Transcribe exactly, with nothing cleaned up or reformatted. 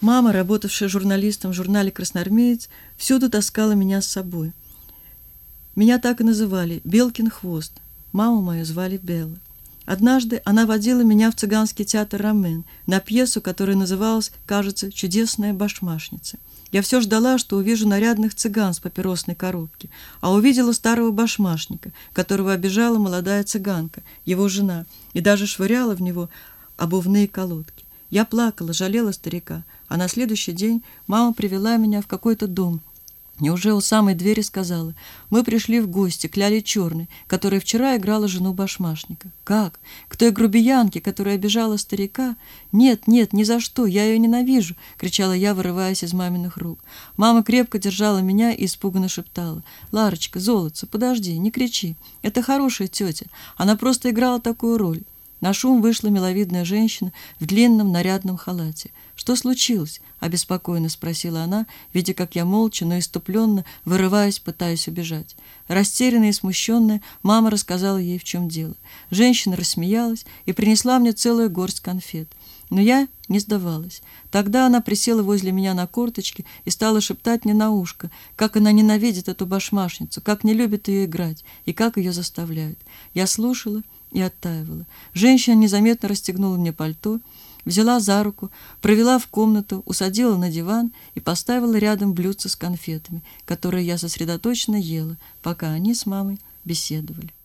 Мама, работавшая журналистом в журнале «Красноармеец», всюду таскала меня с собой. Меня так и называли «Белкин хвост». Маму мою звали Белла. Однажды она водила меня в цыганский театр «Ромен» на пьесу, которая называлась, кажется, «Чудесная башмашница». Я все ждала, что увижу нарядных цыган с папиросной коробки, а увидела старого башмашника, которого обижала молодая цыганка, его жена, и даже швыряла в него обувные колодки. Я плакала, жалела старика, а на следующий день мама привела меня в какой-то дом и уже у самой двери сказала: «Мы пришли в гости к Ляле Черной, которая вчера играла жену башмашника». «Как? К той грубиянке, которая обижала старика?» «Нет, нет, ни за что, я ее ненавижу!» — кричала я, вырываясь из маминых рук. Мама крепко держала меня и испуганно шептала: «Ларочка, золотце, подожди, не кричи. Это хорошая тетя, она просто играла такую роль». На шум вышла миловидная женщина в длинном нарядном халате. «Что случилось?» — обеспокоенно спросила она, видя, как я молча, но иступленно, вырываясь, пытаясь убежать. Растерянная и смущенная, мама рассказала ей, в чем дело. Женщина рассмеялась и принесла мне целую горсть конфет. Но я не сдавалась. Тогда она присела возле меня на корточки и стала шептать мне на ушко, как она ненавидит эту башмашницу, как не любит ее играть и как ее заставляют. Я слушала и оттаивала. Женщина незаметно расстегнула мне пальто, взяла за руку, провела в комнату, усадила на диван и поставила рядом блюдце с конфетами, которые я сосредоточенно ела, пока они с мамой беседовали.